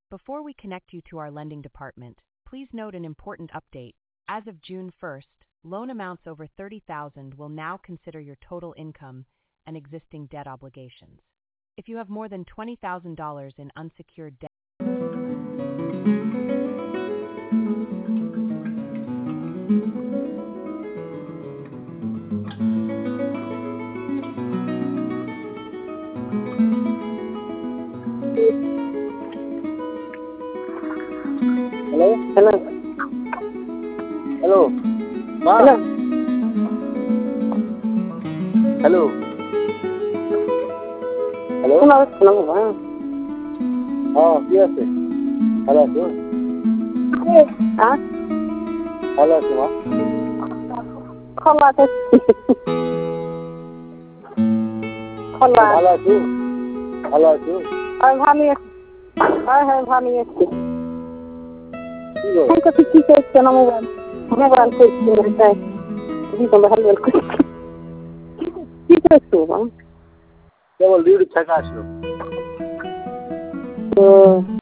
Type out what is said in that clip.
Before we connect you to our lending department, please note an important update. As of June 1st, loan amounts over $30,000 will now consider your total income and existing debt obligations. If you have more than $20,000 in unsecured debt, Hello? Hello. Hello? Ma? Hello. Hello? Hello? শোনা যাচ্ছে না বাবা। কি আছে? ভালো আছো? হ্যাঁ? ভালো আছো মা? খোলা তো খোলা। ভালো আছো? ভালো আছো? আর ভালো আছি। হ্যাঁ ভালো আছি। কি গো? আমি তো কি করছি না মোবাইল করছি না তাই জীবন ভালো করছি। কি করছো বাবা? কেবল ডিউটি থেকে আসলো। ও